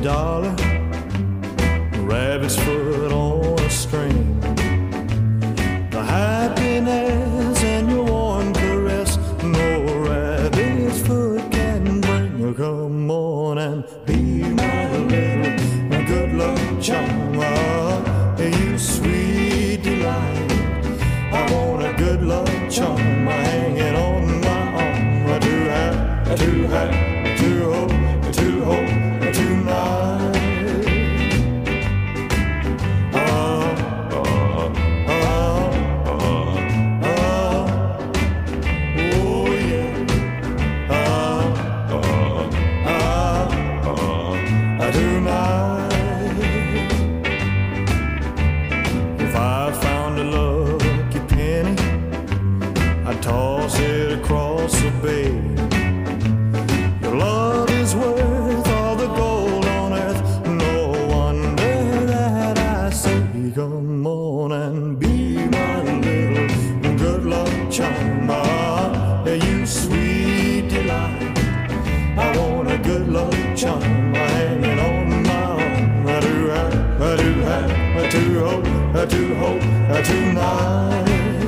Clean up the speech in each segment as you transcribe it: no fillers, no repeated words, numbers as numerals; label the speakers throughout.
Speaker 1: dollar, rabbit's foot on a string. The happiness and your warm caress, no rabbit's foot can bring. Come on and be my little good luck charm, you sweet delight. I want a good luck charm hanging on my arm. To hope tonight. Oh yeah. Tonight. If I found a lucky penny, I'd toss it across the bay. Your love is worth all the gold on earth. No wonder that I say, come on and be my little good luck charm. You sweet delight. I want a good luck charm hanging on my arm. I do hope tonight.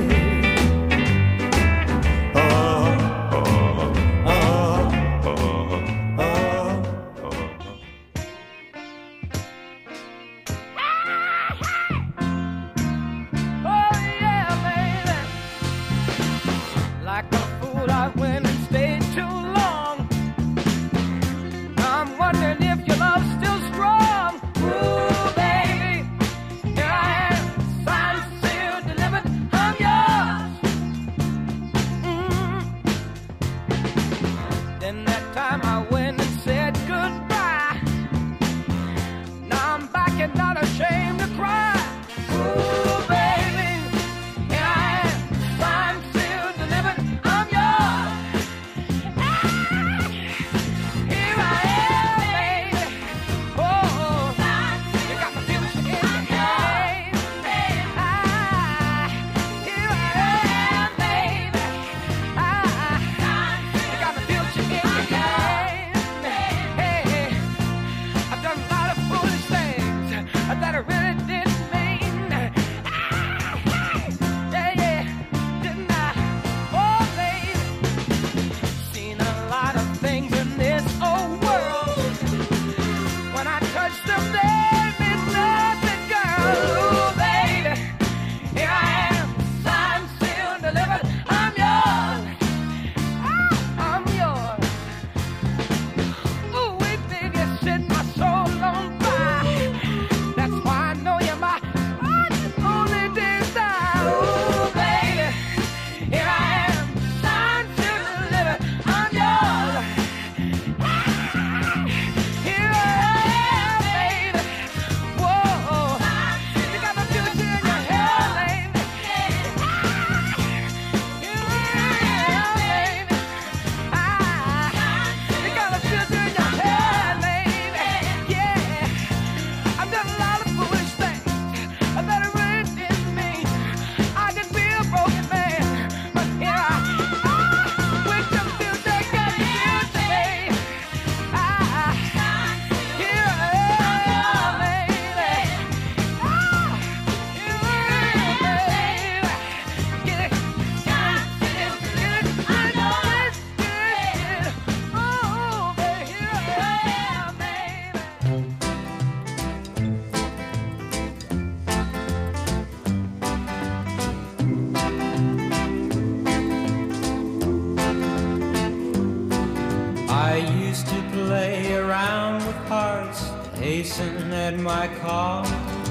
Speaker 2: Hasten at my call,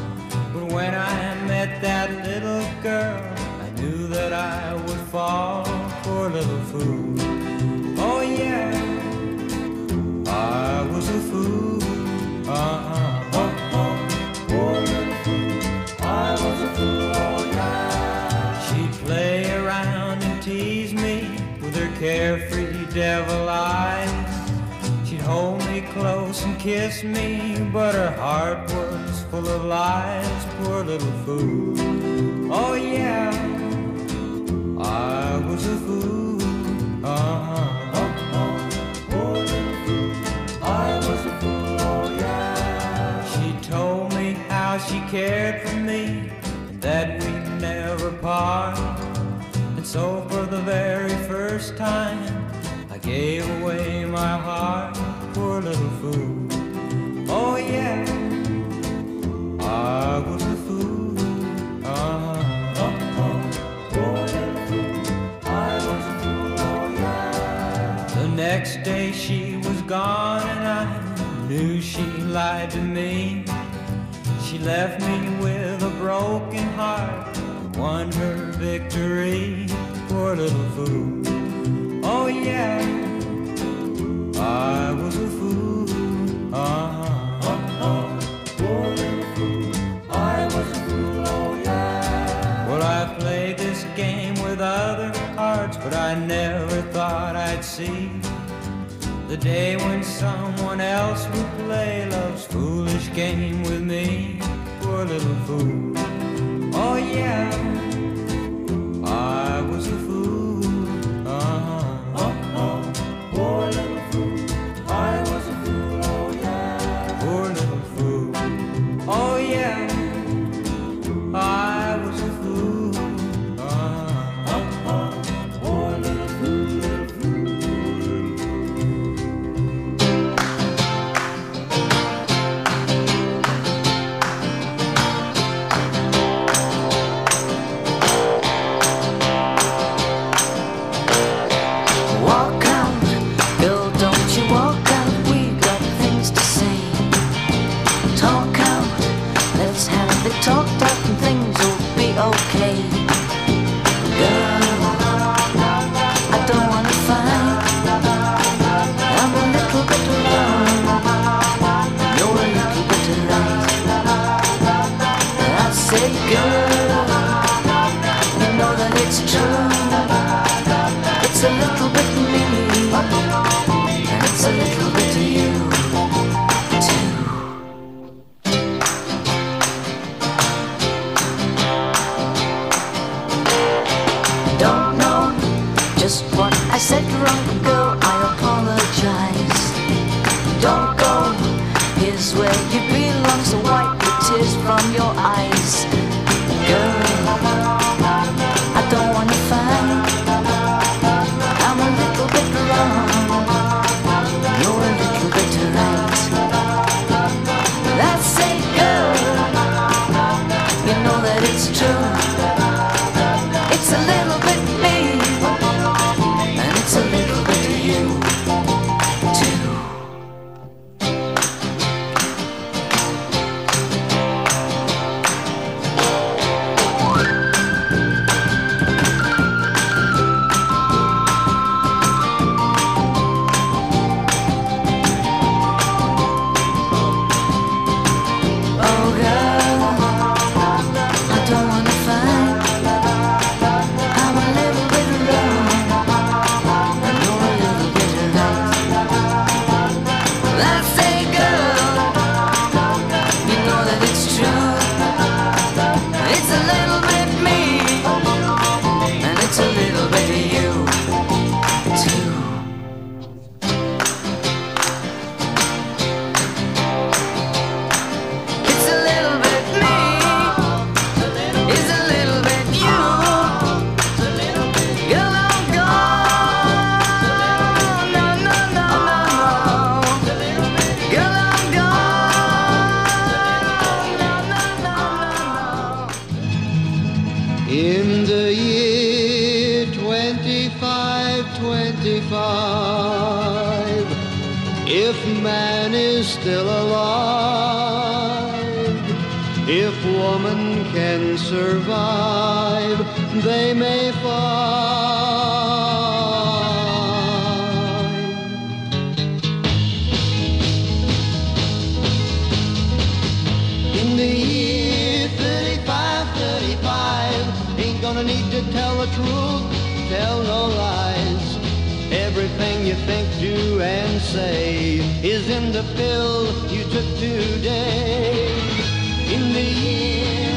Speaker 2: but when I met that little girl, I knew that I would fall. Poor little fool. Oh yeah, I was a fool.
Speaker 1: Poor little fool. I was a fool. Oh yeah.
Speaker 2: She'd play around and tease me with her carefree devil eyes. She'd hold me close and kiss me, but her heart was full of lies. Poor little fool. Oh yeah, I was a fool.
Speaker 1: Poor little fool. I was a fool. Oh yeah.
Speaker 2: cared for me, and that we'd never part. And so for the very first time, I gave away my heart, poor little fool. Oh yeah, I was a fool. Poor little fool, I was a fool, oh yeah. The next day she was gone and I knew she lied to me. She left me with a broken heart, won her victory, poor little fool. Oh yeah, I was a fool. Poor little fool, I was a fool, oh yeah. Well, I played this game with other hearts, but I never thought I'd see the day when someone else would play love's foolish game with me, poor little fool. Oh yeah, I was a fool. Poor little fool, I was a fool, oh yeah. Poor little fool, oh yeah, I was a fool. Poor little fool, little fool.
Speaker 3: Walk out, girl, don't you walk out, we got things to say. Talk out, let's have it talked out and things will be okay. Girl, I don't wanna fight, I'm a little bit wrong, you're a little bit right. I say, girl, you know that it's true. It's a little bit me, and it's a little bit of you, too. Don't know just what I said wrong, girl, I apologize. Don't go, here's where you belong, so wipe the tears from your eyes. Girl, I don't wanna fight, I'm a little bit wrong, you're a little bit right. I say, girl, you know that it's true. It's a little bit me, and it's a little bit of you, too. Oh girl, I don't wanna fight, I'm a little bit wrong, and you're a little bit right. I say, girl, you know that it's true. It's a little bit me, and it's a little bit of you, too. It's a little bit me, it's a little bit you. Girl, I'm gone, no, no, no, no. Girl, I'm gone, no, no, no, no.
Speaker 4: In the year 2525, if man is still alive, if woman can survive, they may find. In the year 3535, ain't gonna need to tell the truth, tell no lies. Everything you think, do, and say is in the pill you took today. In the year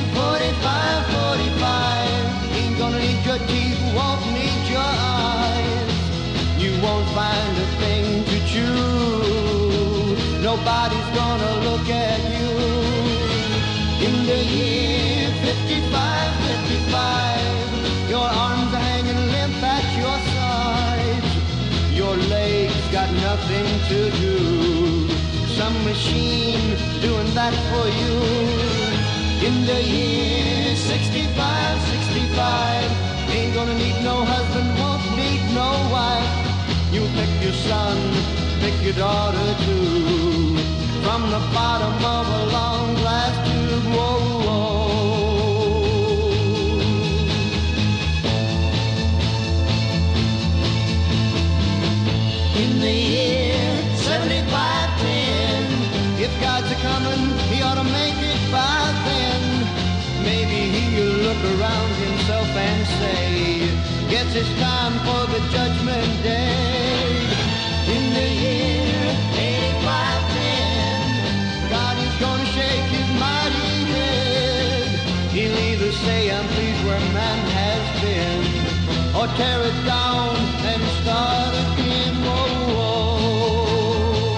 Speaker 4: 4545, ain't gonna need your teeth, won't need your eyes. You won't find a thing to chew, nobody's gonna look at you. In In the year 55, 55, your arms are hanging limp at your sides. Your legs got nothing to do. Some machine doing that for you. In the year 65, 65, ain't gonna need no husband, won't need no wife. You pick your son, pick your daughter too, from the bottom of a long glass tube. Whoa, whoa. In the year 75, 10, if God's a-comin', he ought to make it by then. Maybe he'll look around himself and say, guess it's time for the judgment day. In the year 85, 10, God is gonna shake his mighty head. He'll either say, I'm pleased where man has been, or tear it down and start again. Whoa, whoa.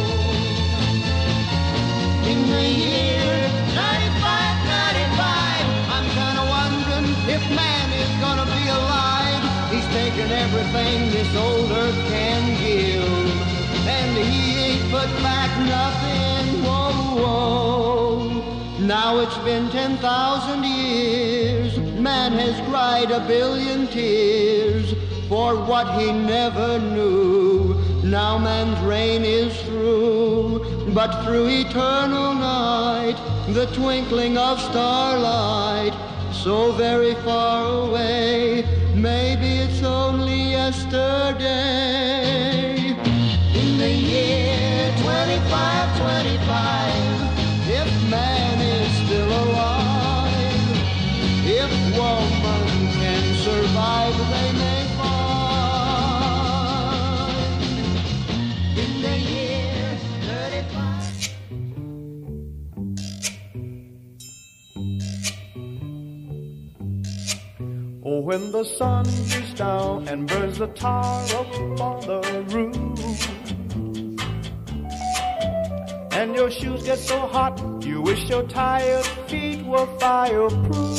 Speaker 4: In the year 95, 95, I'm kinda wondering if man is gonna be alive. He's taken everything this old earth can give, and he ain't put back nothing. Whoa, whoa. Now it's been 10,000 years. Man has cried a billion tears for what he never knew. Now man's reign is through, but through eternal night, the twinkling of starlight, so very far away, maybe it's only yesterday. In the year 25, 25, if man is still alive, if woman can survive, they may find. In the year 35.
Speaker 1: Oh, when the sun beats down and burns the tar up on the roof, and your shoes get so hot, you wish your tired feet were fireproof.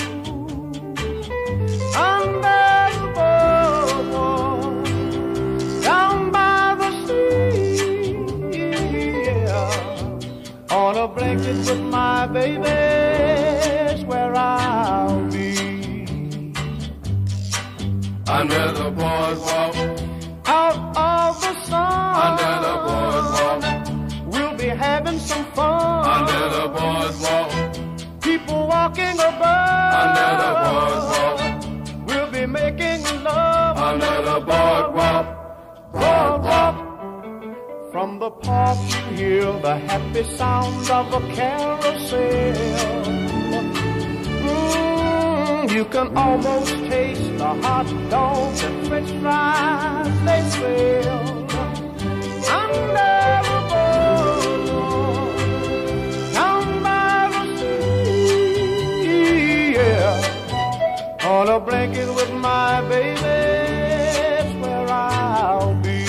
Speaker 1: Under the boardwalk, down by the sea, yeah, on a blanket with my baby's where I'll be.
Speaker 5: Under the boardwalk,
Speaker 1: out of the sun,
Speaker 5: under the boardwalk,
Speaker 1: we'll be having some fun.
Speaker 5: under the boardwalk,
Speaker 1: People walking above,
Speaker 5: under the boardwalk,
Speaker 1: we'll be making love.
Speaker 5: under the boardwalk,
Speaker 1: Boardwalk. From the park you hear the happy sounds of a carousel. You can almost taste the hot dogs and french fries they sell. Under the boardwalk, down by the sea, yeah, on a blanket with my baby's where I'll be.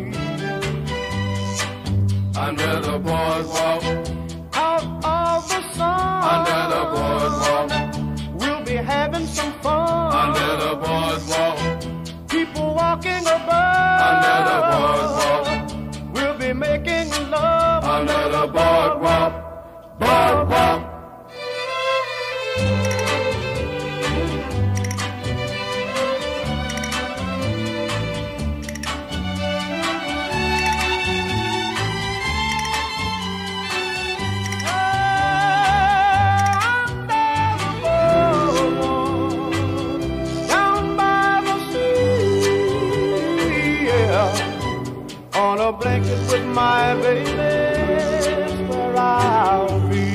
Speaker 5: under the boardwalk,
Speaker 1: Out of the sun,
Speaker 5: under the boardwalk,
Speaker 1: we'll be having some fun.
Speaker 5: under the boardwalk,
Speaker 1: People walking above,
Speaker 5: under the boardwalk,
Speaker 1: we'll be making love.
Speaker 5: under the boardwalk, boardwalk.
Speaker 1: Down by the sea, yeah, on a blanket with my baby's where I'll be.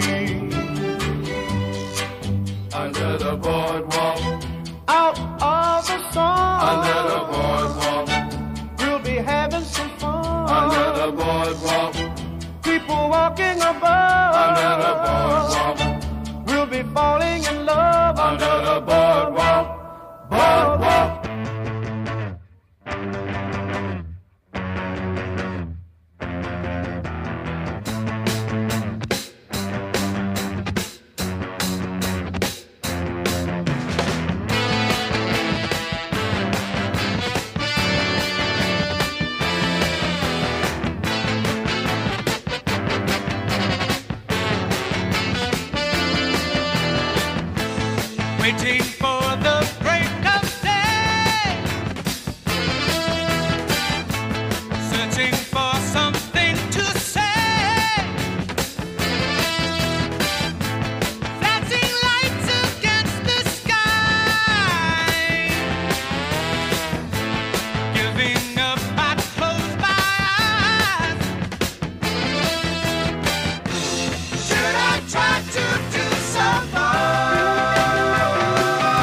Speaker 5: Under the boardwalk,
Speaker 1: Out of the sun,
Speaker 5: under the boardwalk,
Speaker 1: we'll be having some fun.
Speaker 5: under the boardwalk,
Speaker 1: People walking above,
Speaker 5: under the boardwalk,
Speaker 1: we'll be falling in love.
Speaker 5: under the boardwalk, boardwalk.
Speaker 2: waiting for the break of day, searching for something to say, flashing lights against the sky, giving up, I close my eyes. Should I try to do so more?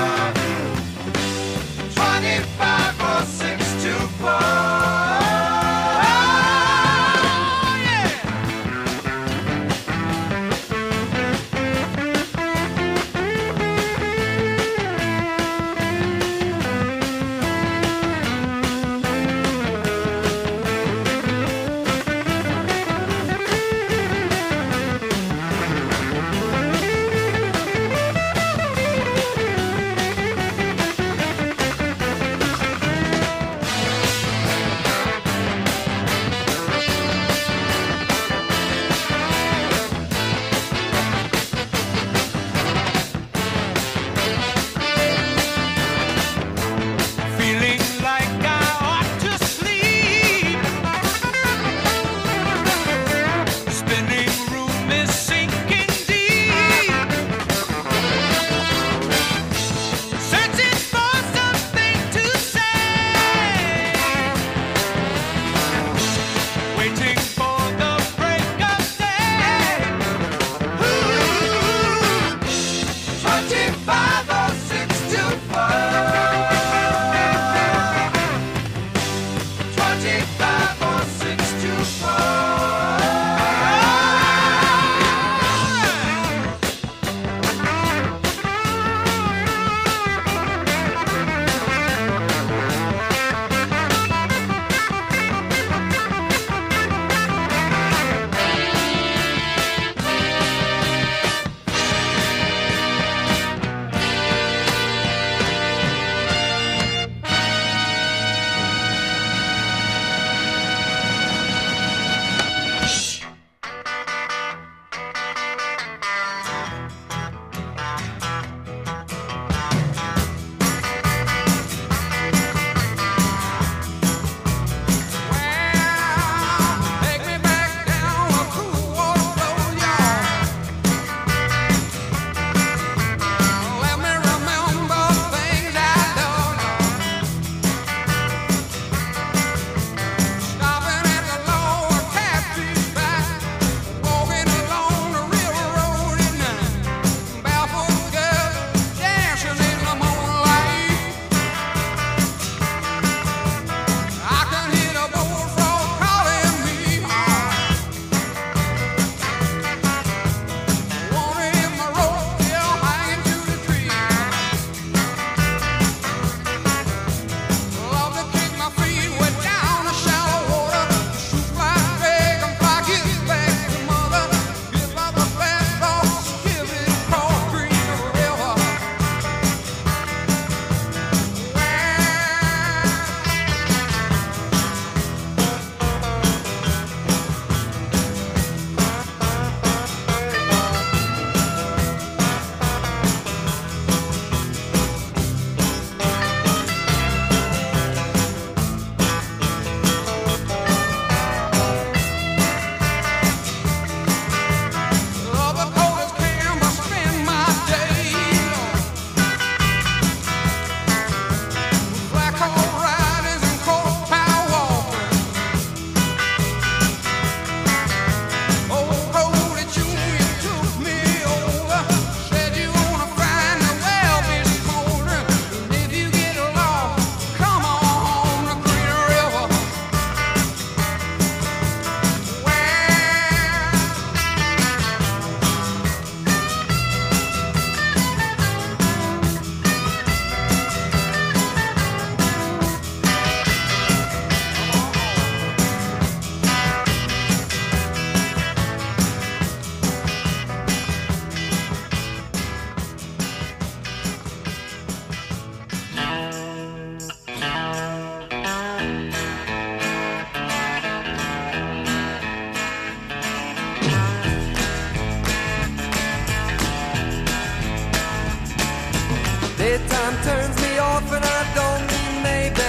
Speaker 6: time turns me off and I don't mean maybe.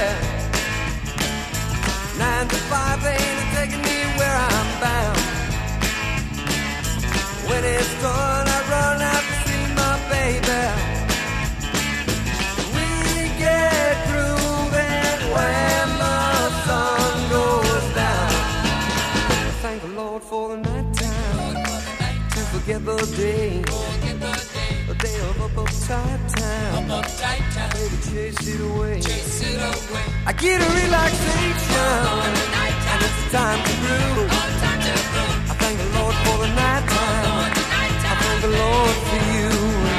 Speaker 6: 9 to 5 ain't taking me where I'm bound. When it's done, I run out to see my baby. We get grooving when the sun goes down. Thank the Lord for the night time, to forget the day, the day of uptight time. Baby, chase it away. I get a relaxation, and it's time to groove. I thank the Lord for the night time. I thank the Lord for you.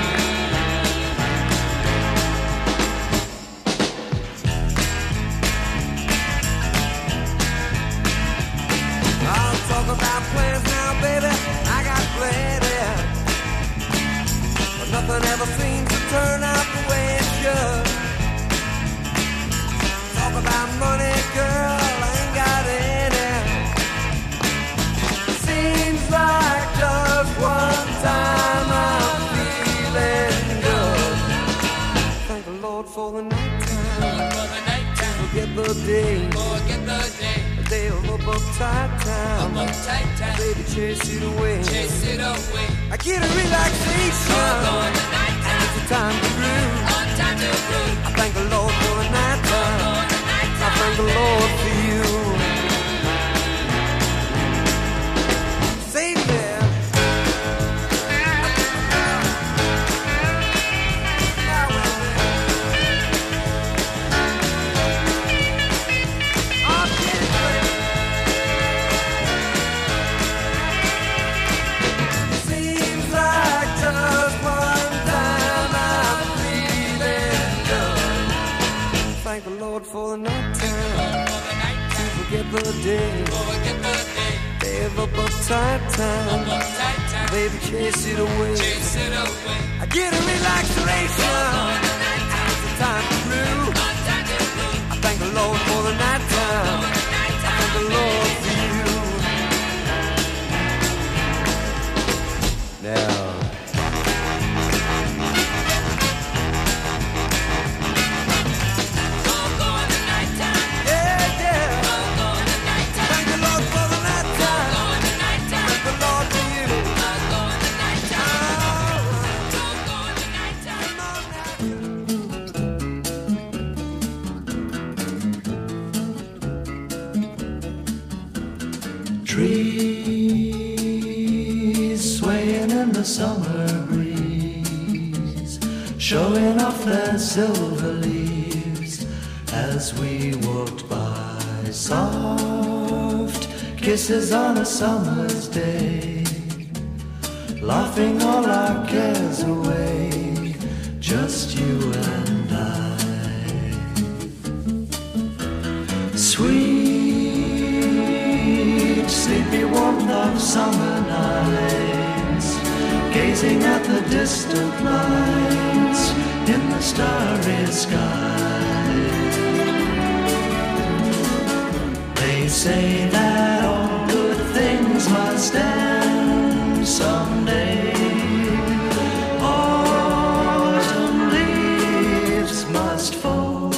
Speaker 6: I'll talk about plans now, baby. I got plenty, but nothing ever seems to turn out the way it should. Talk about money, girl, I ain't got any. Seems like just one time I'm feeling good. Thank the Lord for the night time. Forget the day, the day of uptight time. Baby, chase it away. I get a relaxation, and it's a time to groove. I thank the Lord for the night time. I thank the Lord for you. Save there. Seems like just one time I'm feeling good. Thank the Lord for the night time, to forget the day, day of uptight time. Baby, chase it away. I get a relaxation, and it's a time to groove. I thank the Lord for the night time. I thank the Lord for you. Now.
Speaker 7: Trees swaying in the summer breeze, showing off their silver leaves as we walked by. Soft kisses on a summer's day, laughing all our cares away, just you and I. Sweet, sleepy warmth of summer nights, gazing at the distant lights in the starry sky. They say that all good things must end someday. Autumn leaves must fall,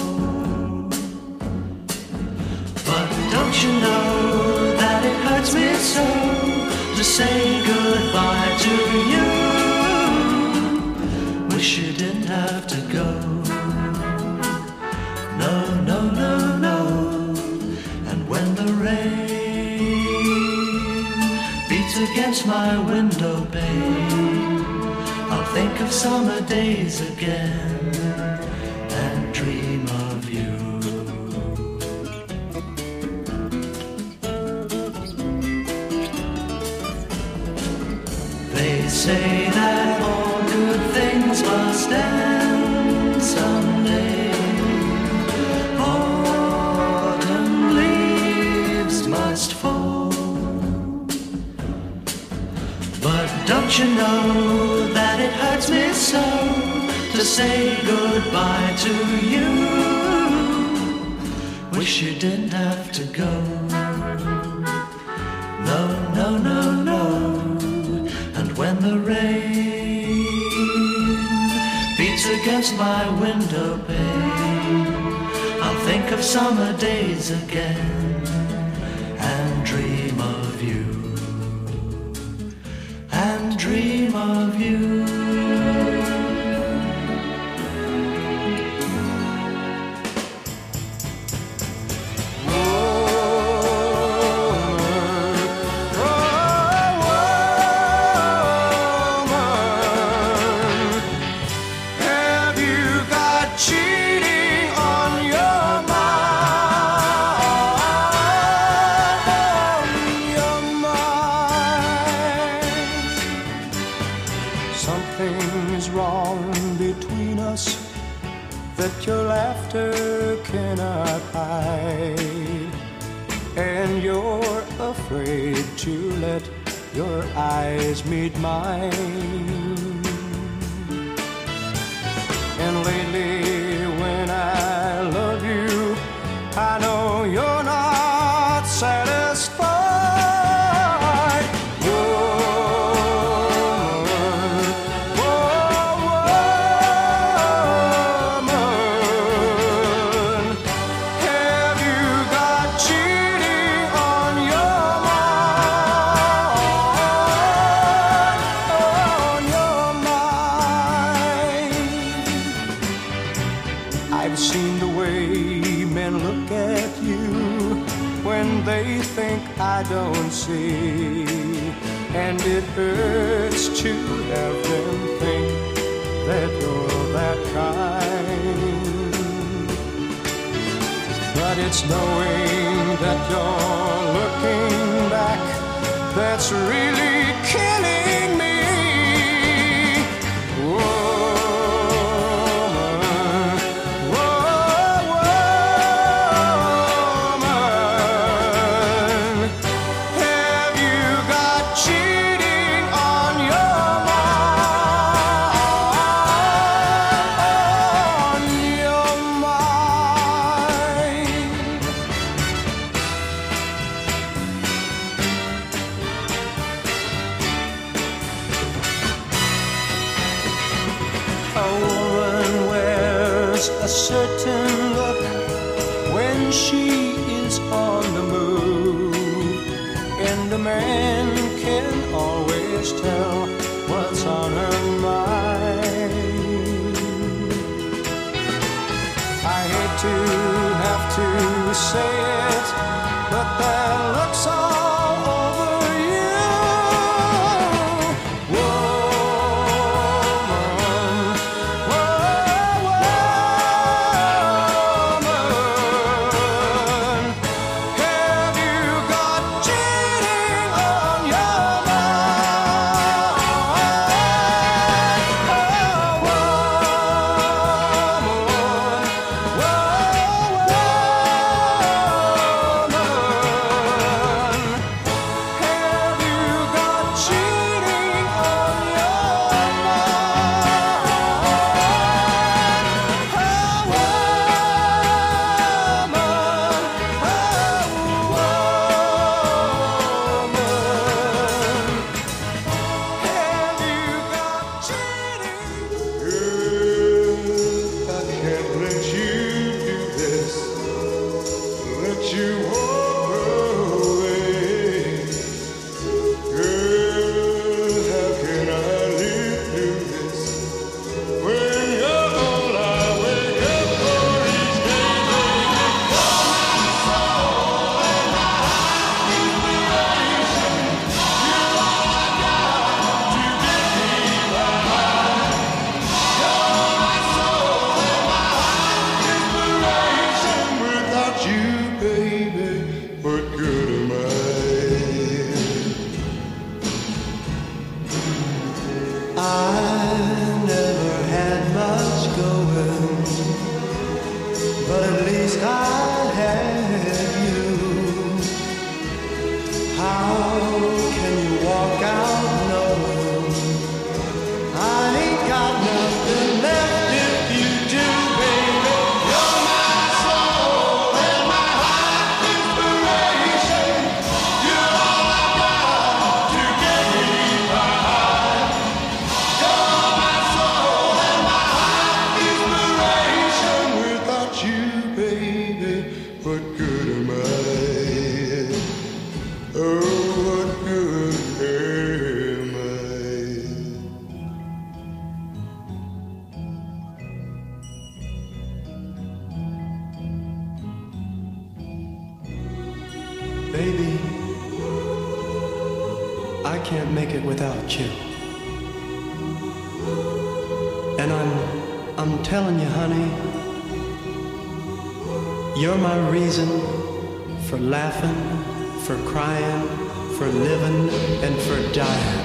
Speaker 7: but don't you know that it hurts me so to say goodbye to you? Wish you didn't have to go. No, no, no, no. And when the rain beats against my window pane, I'll think of summer days again and dream of you. They say that all good things must end someday. Autumn leaves must fall, but don't you know that it hurts me so to say goodbye to you? Wish you didn't have to go. No, no, no, no. And when the rain beats against against my window pane, I'll think of summer days again and dream of you, and dream of you.
Speaker 2: Your laughter cannot hide, and you're afraid to let your eyes meet mine. And lately when I love you, I know you're not satisfied. I don't see, and it hurts to have them think that you're that kind. But it's knowing that you're looking back that's really killing me. Certain look when she is on the move, and a man can always tell what's on her mind. I hate to have to say it, but that looks all over you.
Speaker 8: I can't make it without you. And I'm telling you, honey, you're my reason for laughing, for crying, for living, and for dying.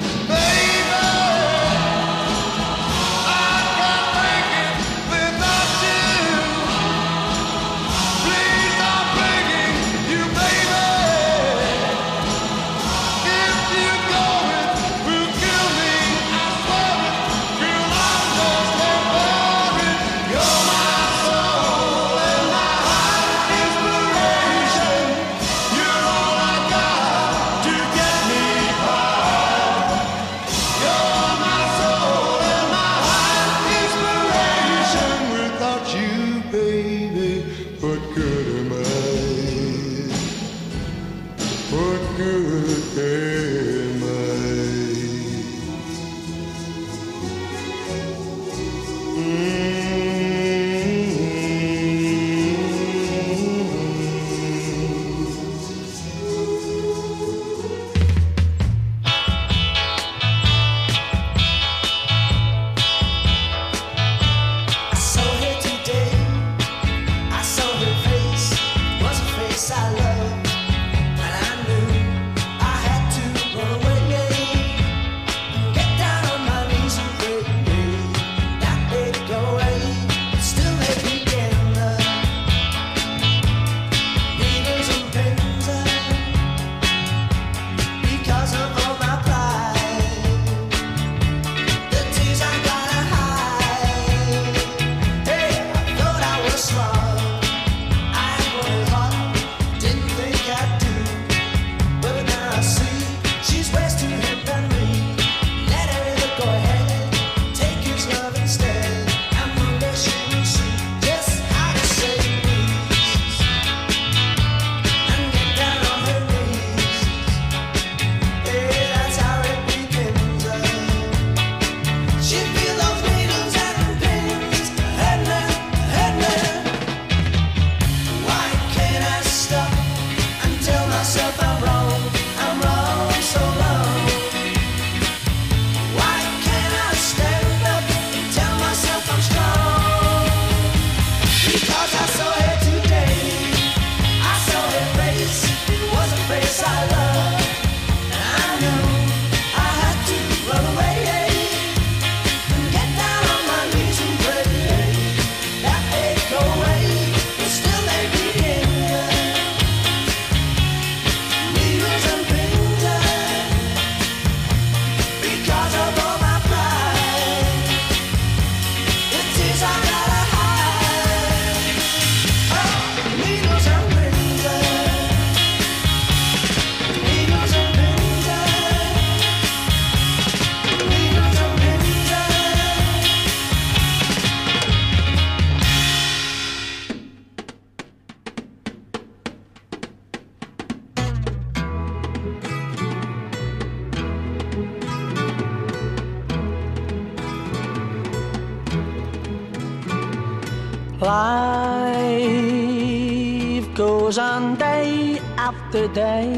Speaker 7: Life goes on day after day.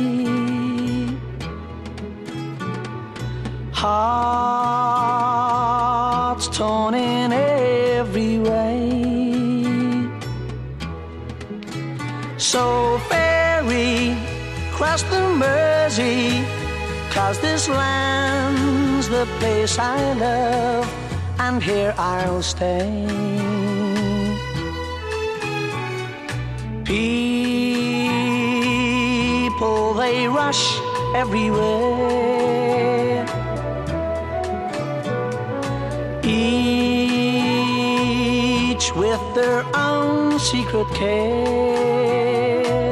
Speaker 7: Hearts torn in every way. So ferry cross the Mersey, 'cause this land's the place I love, and here I'll stay. People, they rush everywhere, each with their own secret care.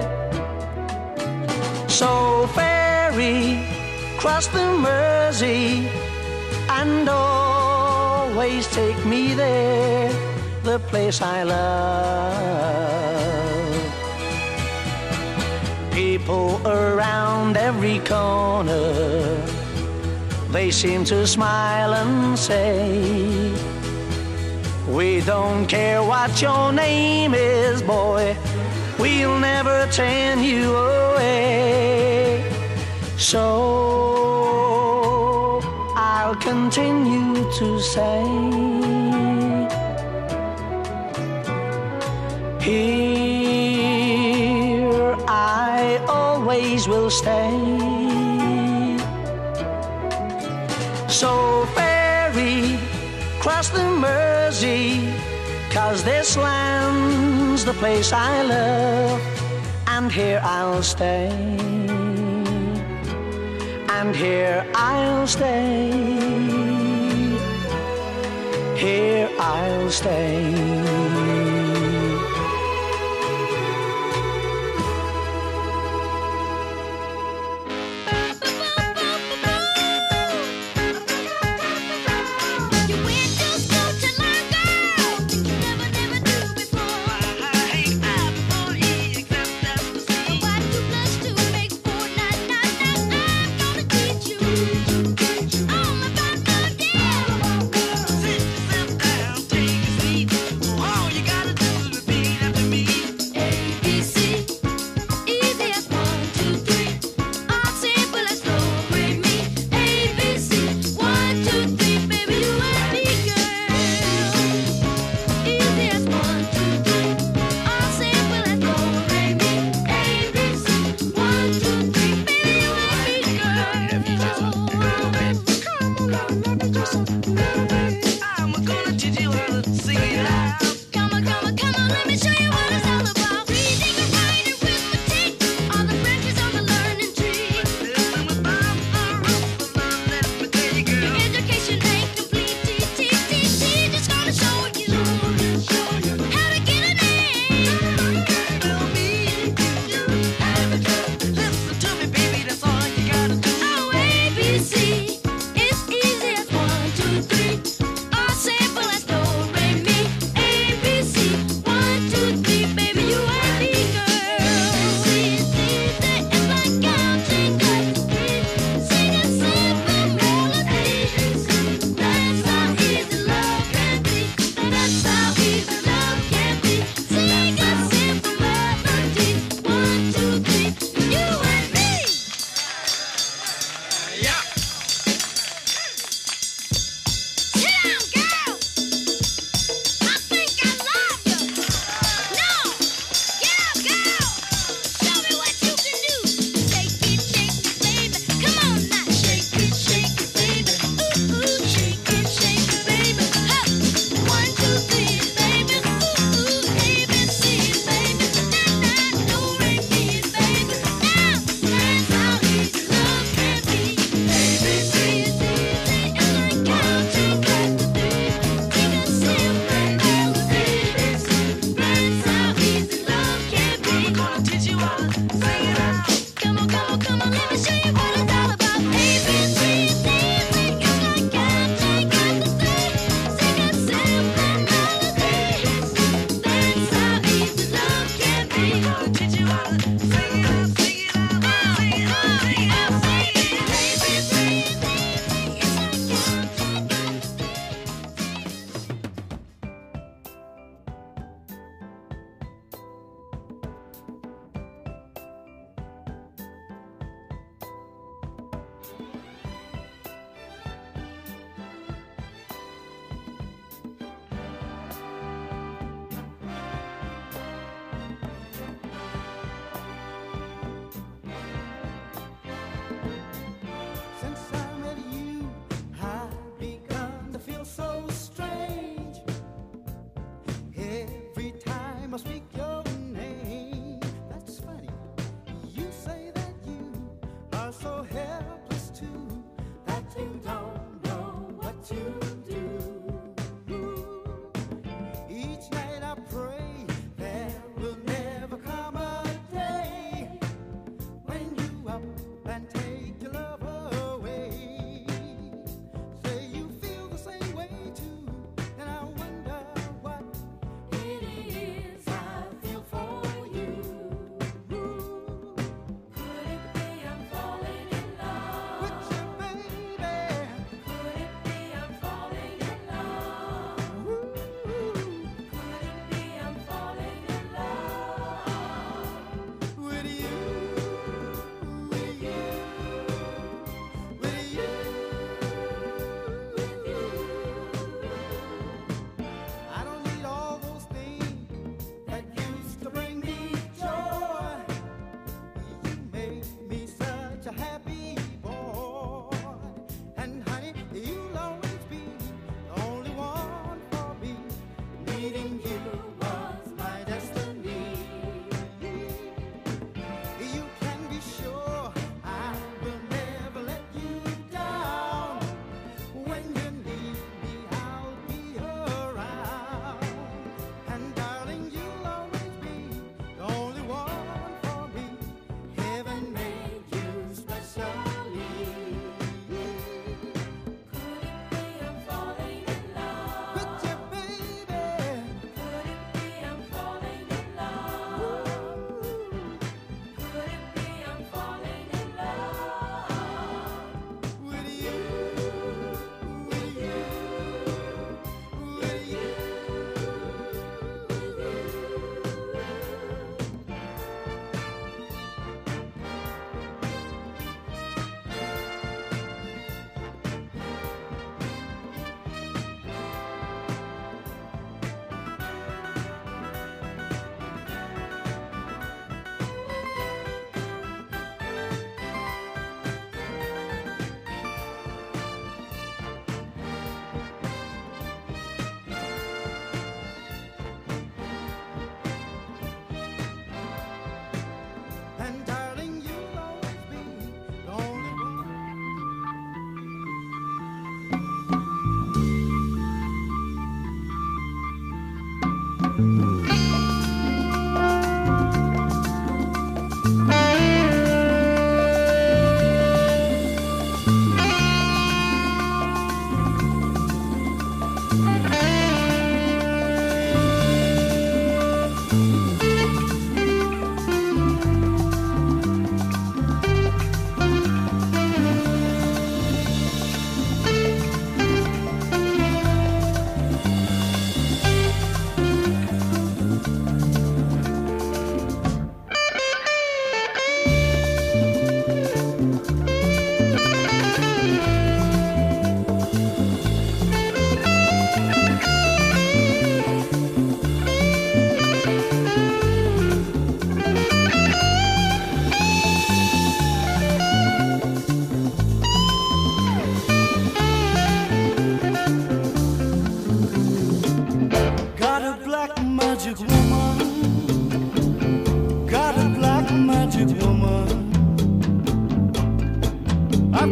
Speaker 7: So ferry, cross the Mersey, and always take me there, the place I love. People around every corner, they seem to smile and say, we don't care what your name is, boy, we'll never turn you away. So continue to say, here I always will stay. So ferry, cross the Mersey, 'cause this land's the place I love, and here I'll stay, and here I'll stay, here I'll stay.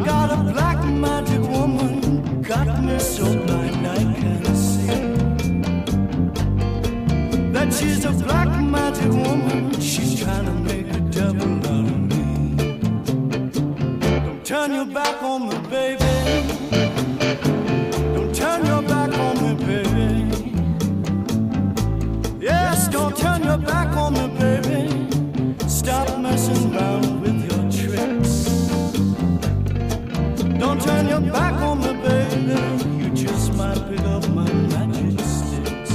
Speaker 7: got a black magic woman, got me so blind I can't see. That she's a black magic woman, she's trying to make a devil out of me. Don't turn your back on me, baby. Don't turn your back on me, baby. Yes, don't turn your back on me, baby. Stop messing around with your tricks. Don't turn your back on me, baby. You just might pick up my magic sticks.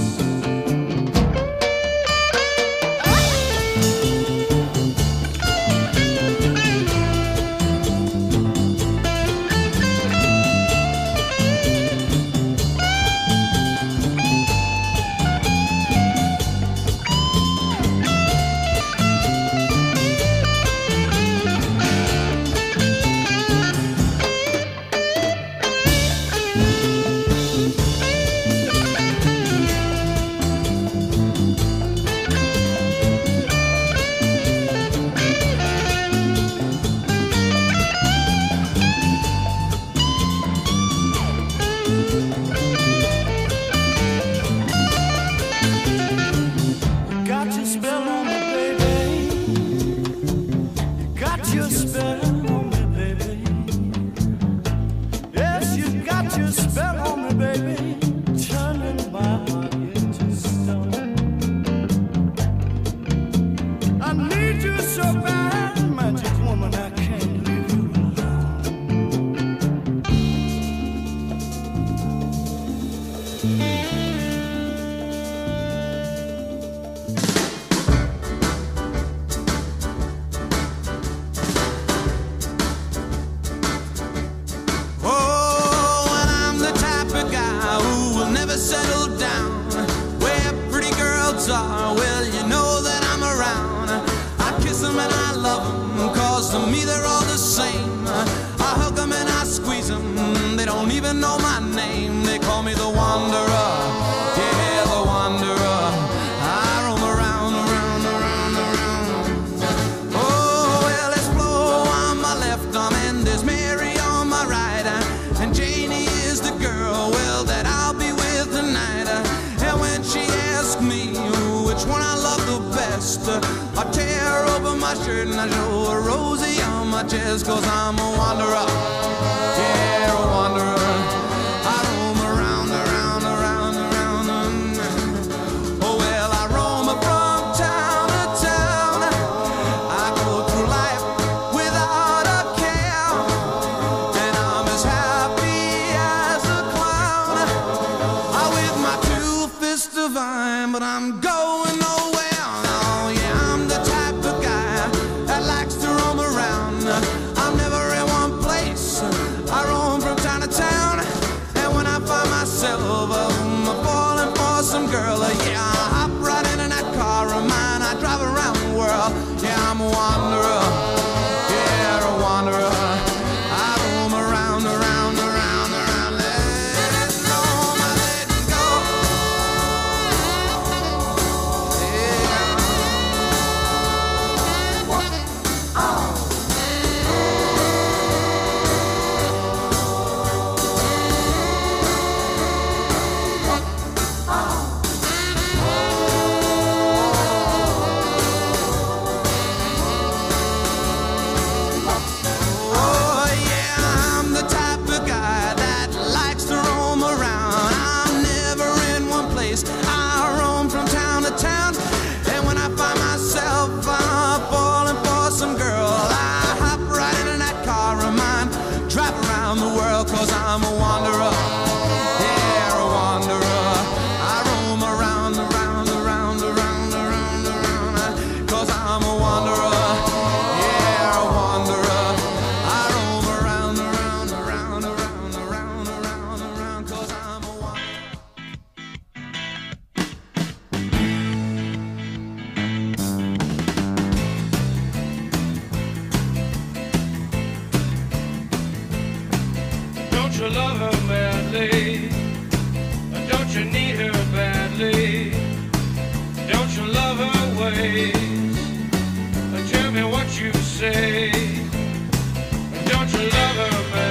Speaker 9: Don't you love her madly? Don't you need her badly? Don't you love her ways? Tell me what you say. Don't you love her madly?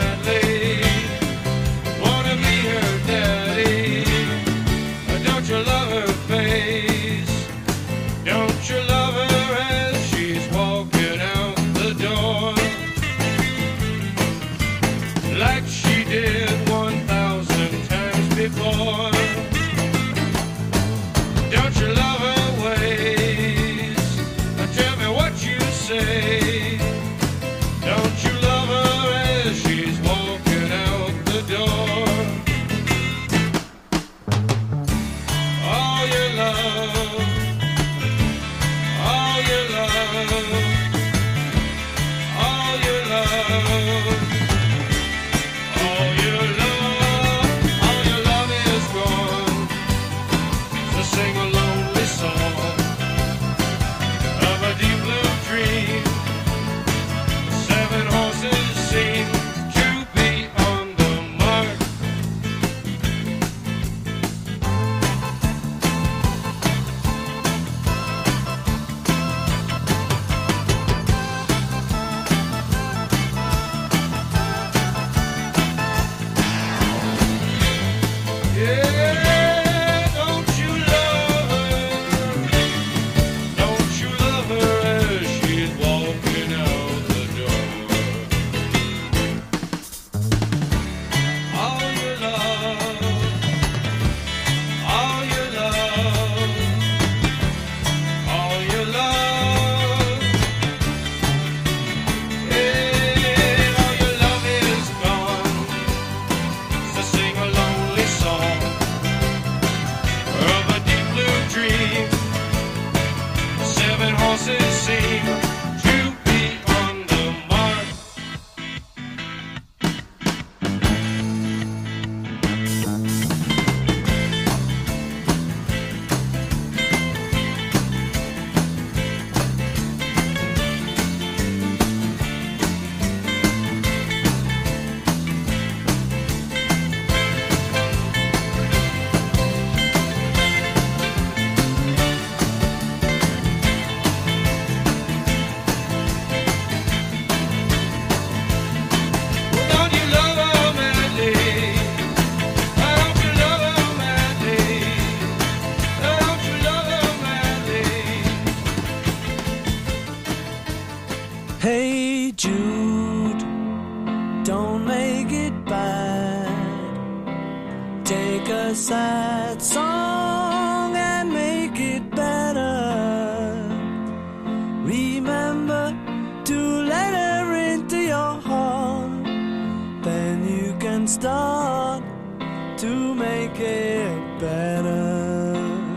Speaker 10: don't make it bad. Take a sad song and make it better. Remember to let her into your heart. Then you can start to make it better.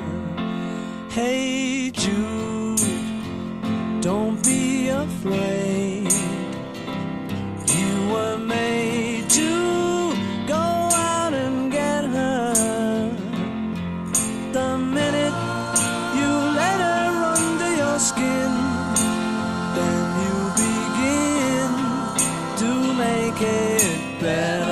Speaker 10: Hey Jude, don't be afraid. You were made to go out and get her. The minute you let her under your skin, then you begin to make it better.